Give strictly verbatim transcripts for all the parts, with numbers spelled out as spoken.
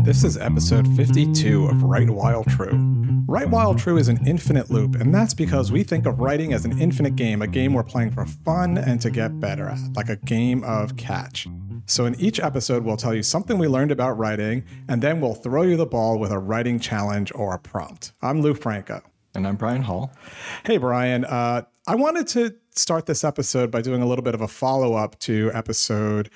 This is episode fifty-two of Write While True. Write While True is an infinite loop, and that's because we think of writing as an infinite game, a game we're playing for fun and to get better at, like a game of catch. So in each episode, we'll tell you something we learned about writing, and then we'll throw you the ball with a writing challenge or a prompt. I'm Lou Franco. And I'm Brian Hall. Hey, Brian. Uh, I wanted to start this episode by doing a little bit of a follow-up to episode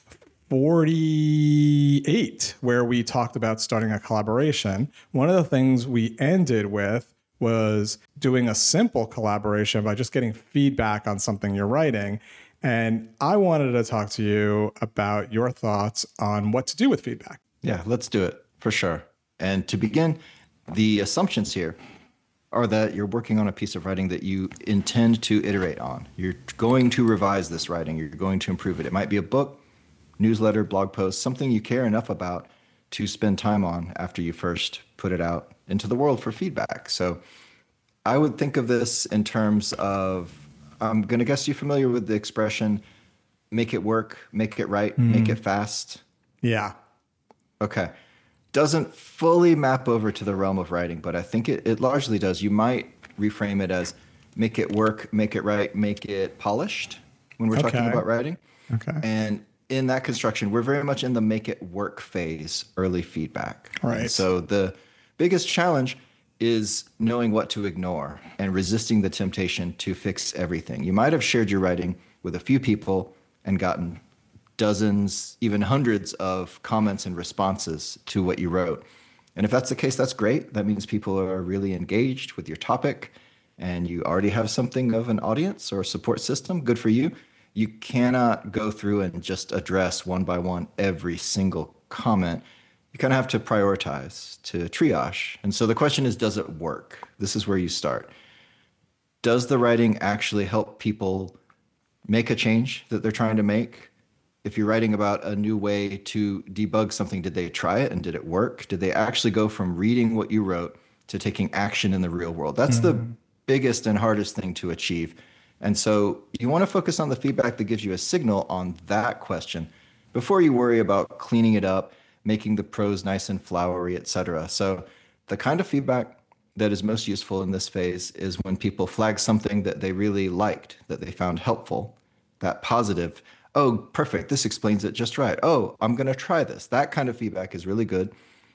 forty-eight, where we talked about starting a collaboration. One of the things we ended with was doing a simple collaboration by just getting feedback on something you're writing. And I wanted to talk to you about your thoughts on what to do with feedback. Yeah, let's do it for sure. And to begin, the assumptions here are that you're working on a piece of writing that you intend to iterate on. You're going to revise this writing. You're going to improve it. It might be a book, newsletter, blog post, something you care enough about to spend time on after you first put it out into the world for feedback. So I would think of this in terms of, I'm going to guess you're familiar with the expression, make it work, make it right, mm. make it fast. Yeah. Okay. Doesn't fully map over to the realm of writing, but I think it, it largely does. You might reframe it as make it work, make it right, make it polished when we're okay. talking about writing. Okay. And in that construction, we're very much in the make it work phase, early feedback. Right. And so the biggest challenge is knowing what to ignore and resisting the temptation to fix everything. You might have shared your writing with a few people and gotten dozens, even hundreds of comments and responses to what you wrote. And if that's the case, that's great. That means people are really engaged with your topic and you already have something of an audience or support system. Good for you. You cannot go through and just address one by one every single comment. You kind of have to prioritize, to triage. And so the question is, does it work? This is where you start. Does the writing actually help people make a change that they're trying to make? If you're writing about a new way to debug something, did they try it and did it work? Did they actually go from reading what you wrote to taking action in the real world? That's mm-hmm. the biggest and hardest thing to achieve. And so you want to focus on the feedback that gives you a signal on that question before you worry about cleaning it up, making the prose nice and flowery, et cetera. So the kind of feedback that is most useful in this phase is when people flag something that they really liked, that they found helpful, that positive, oh, perfect, this explains it just right. Oh, I'm going to try this. That kind of feedback is really good.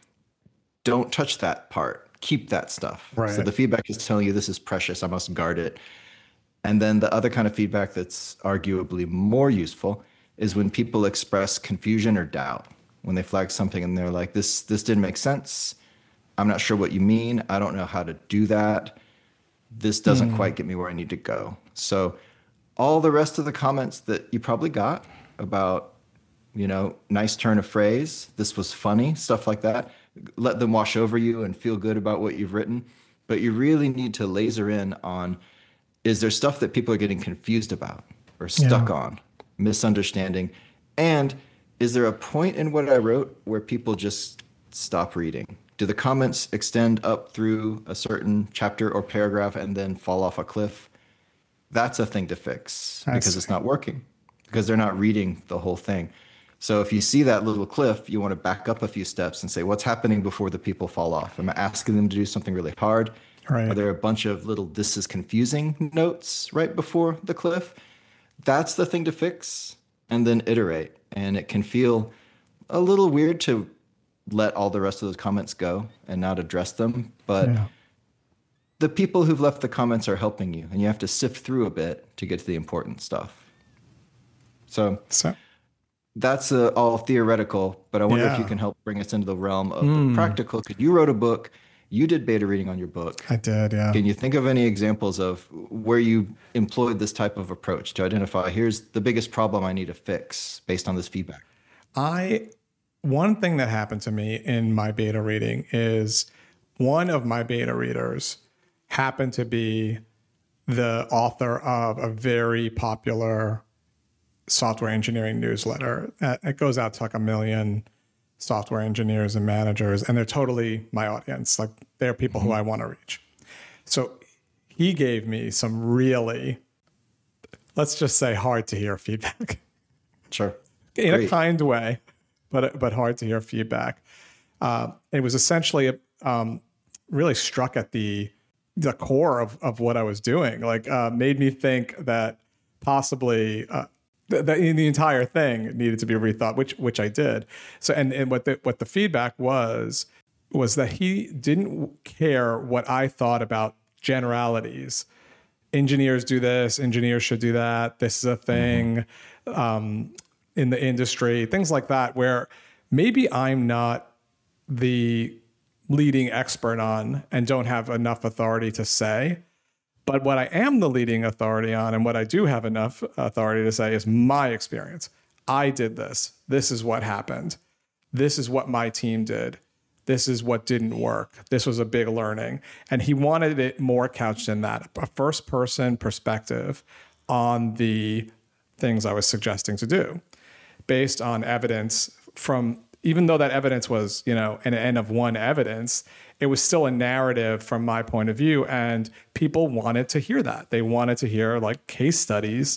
Don't touch that part. Keep that stuff. Right. So the feedback is telling you this is precious. I must guard it. And then the other kind of feedback that's arguably more useful is when people express confusion or doubt, when they flag something and they're like, this this didn't make sense. I'm not sure what you mean. I don't know how to do that. This doesn't mm. quite get me where I need to go. So all the rest of the comments that you probably got about, you know, nice turn of phrase, this was funny, stuff like that, let them wash over you and feel good about what you've written. But you really need to laser in on, is there stuff that people are getting confused about or stuck yeah. on, misunderstanding? And is there a point in what I wrote where people just stop reading? Do the comments extend up through a certain chapter or paragraph and then fall off a cliff? That's a thing to fix I because see. It's not working, because they're not reading the whole thing. So if you see that little cliff, you want to back up a few steps and say, what's happening before the people fall off? Am I asking them to do something really hard? Right. Are there a bunch of little this is confusing notes right before the cliff? That's the thing to fix and then iterate. And it can feel a little weird to let all the rest of those comments go and not address them. But yeah. the people who've left the comments are helping you, and you have to sift through a bit to get to the important stuff. So, so. that's uh, all theoretical, but I wonder yeah. if you can help bring us into the realm of mm. the practical. Because you wrote a book. You did beta reading on your book. I did, yeah. Can you think of any examples of where you employed this type of approach to identify, here's the biggest problem I need to fix based on this feedback? I, one thing that happened to me in my beta reading is one of my beta readers happened to be the author of a very popular software engineering newsletter. It goes out to like a million software engineers and managers, and they're totally my audience. Like they're people mm-hmm. who I want to reach. So he gave me some really, let's just say, hard to hear feedback. Sure. In Great. a kind way, but but hard to hear feedback. uh, it was essentially um, really struck at the the core of, of what I was doing. Like uh, made me think that possibly uh, th- that the entire thing needed to be rethought, which which I did. So and, and what the what the feedback was was that he didn't care what I thought about generalities. Engineers do this, engineers should do that. This is a thing mm-hmm. um, in the industry, things like that, where maybe I'm not the leading expert on and don't have enough authority to say. But what I am the leading authority on and what I do have enough authority to say is my experience. I did this. This is what happened. This is what my team did. This is what didn't work. This was a big learning. And he wanted it more couched in that, a first person perspective on the things I was suggesting to do based on evidence from, even though that evidence was, you know, an N of one evidence, it was still a narrative from my point of view. And people wanted to hear that. They wanted to hear like case studies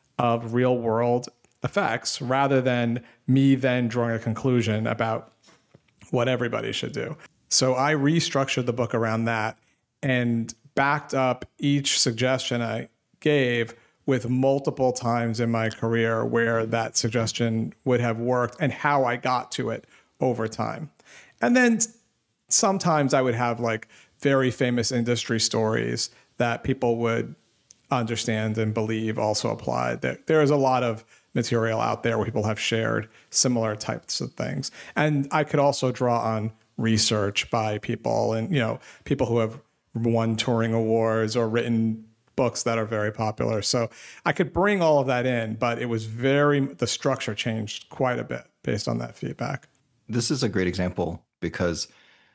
of real world effects rather than me then drawing a conclusion about what everybody should do. So I restructured the book around that and backed up each suggestion I gave with multiple times in my career where that suggestion would have worked and how I got to it over time. And then sometimes I would have like very famous industry stories that people would understand and believe also applied. There, there is a lot of material out there where people have shared similar types of things. And I could also draw on research by people and, you know, people who have won Turing Awards or written books that are very popular. So I could bring all of that in, but it was very, the structure changed quite a bit based on that feedback. This is a great example because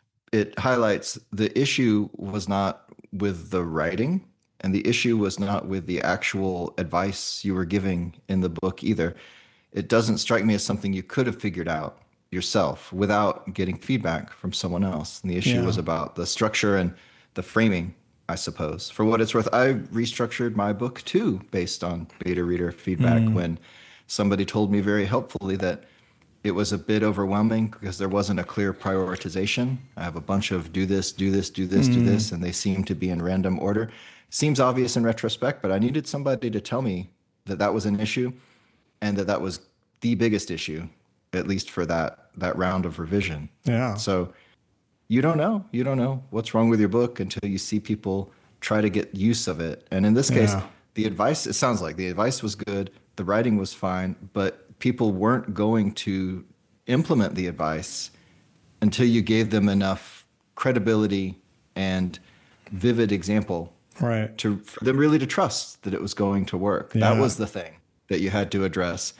it highlights the issue was not with the writing, and the issue was not with the actual advice you were giving in the book either. It doesn't strike me as something you could have figured out yourself without getting feedback from someone else. And the issue yeah. was about the structure and the framing, I suppose. For what it's worth, I restructured my book too based on beta reader feedback mm. when somebody told me very helpfully that it was a bit overwhelming because there wasn't a clear prioritization. I have a bunch of do this, do this, do this, mm. do this, and they seem to be in random order. Seems obvious in retrospect, but I needed somebody to tell me that that was an issue and that that was the biggest issue, at least for that that round of revision. Yeah. So you don't know. You don't know what's wrong with your book until you see people try to get use of it. And in this case, yeah. the advice, it sounds like the advice was good, the writing was fine, but people weren't going to implement the advice until you gave them enough credibility and vivid example right to for them really to trust that it was going to work. Yeah. That was the thing that you had to address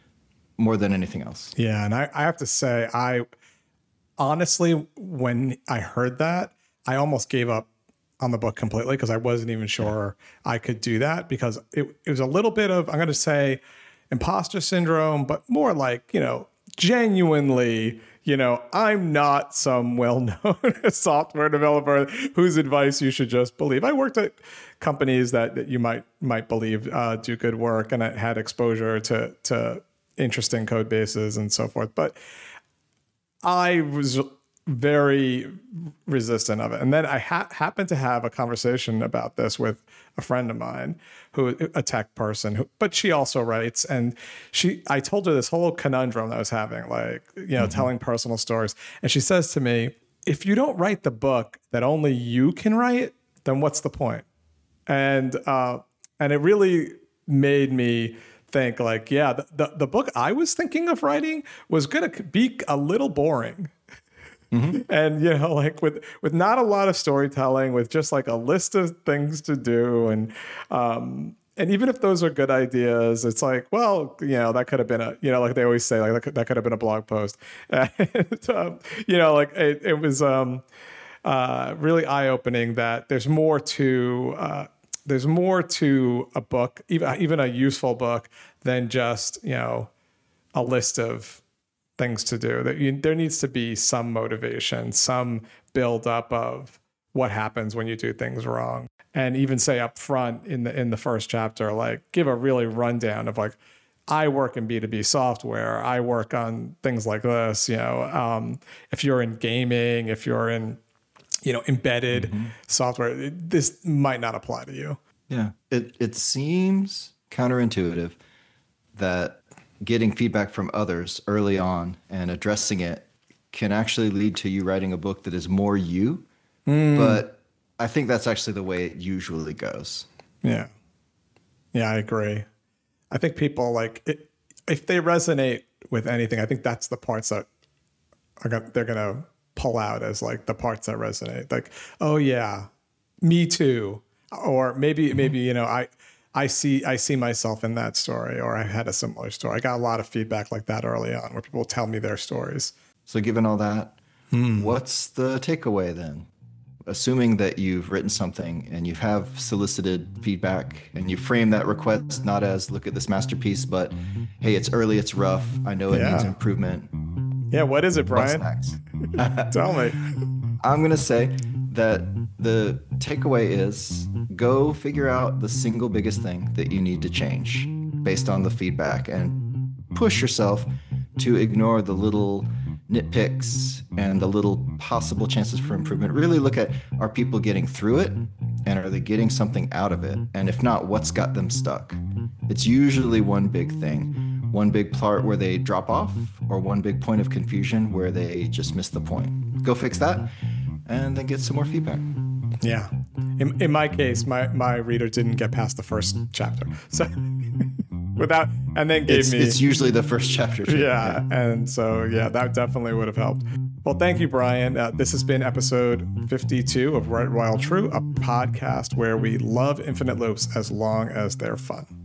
more than anything else. Yeah. And I, I have to say, I honestly, when I heard that, I almost gave up on the book completely because I wasn't even sure yeah. I could do that because it, it was a little bit of, I'm going to say imposter syndrome, but more like, you know, genuinely, you know, I'm not some well-known software developer whose advice you should just believe. I worked at companies that, that you might might believe uh, do good work, and I had exposure to to interesting code bases and so forth. But I was very resistant of it. And then I ha- happened to have a conversation about this with a friend of mine who a tech person, who, but she also writes. And she, I told her this whole conundrum that I was having, like, you know, mm-hmm. telling personal stories. And she says to me, if you don't write the book that only you can write, then what's the point? And, uh, and it really made me think like, yeah, the, the, the book I was thinking of writing was going to be a little boring. Mm-hmm. And, you know, like with, with not a lot of storytelling, with just like a list of things to do. And, um, and even if those are good ideas, it's like, well, you know, that could have been a, you know, like they always say, like that could, that could have been a blog post. And, um, you know, like it, it was um, uh, really eye-opening that there's more to, uh, there's more to a book, even, even a useful book, than just, you know, a list of things to do. That you, there needs to be some motivation, some build up of what happens when you do things wrong, and even say up front in the in the first chapter, like give a really rundown of like I work in B two B software. I work on things like this. You know, um, if you're in gaming, if you're in, you know, embedded mm-hmm. software, it, this might not apply to you. Yeah, it it seems counterintuitive that getting feedback from others early on and addressing it can actually lead to you writing a book that is more you. Mm. But I think that's actually the way it usually goes. Yeah. Yeah, I agree. I think people like it, if they resonate with anything, I think that's the parts that are gonna, they're going to pull out as like the parts that resonate. Like, oh yeah, me too. Or maybe, mm-hmm. maybe, you know, I, I see, I see myself in that story, or I had a similar story. I got a lot of feedback like that early on where people tell me their stories. So given all that, hmm. what's the takeaway then? Assuming that you've written something and you have solicited feedback and you frame that request not as look at this masterpiece, but hey, it's early, it's rough, I know it yeah. needs improvement. Yeah, what is it, Brian? What's next? Tell me. I'm going to say that the takeaway is go figure out the single biggest thing that you need to change based on the feedback and push yourself to ignore the little nitpicks and the little possible chances for improvement. Really look at, are people getting through it and are they getting something out of it? And if not, what's got them stuck? It's usually one big thing, one big part where they drop off, or one big point of confusion where they just miss the point. Go fix that and then get some more feedback. Yeah. In, in my case, my, my reader didn't get past the first chapter. So without, and then gave it's, me. It's usually the first chapter. Yeah, yeah. And so, yeah, that definitely would have helped. Well, thank you, Brian. Uh, this has been episode fifty-two of Write While True, a podcast where we love infinite loops as long as they're fun.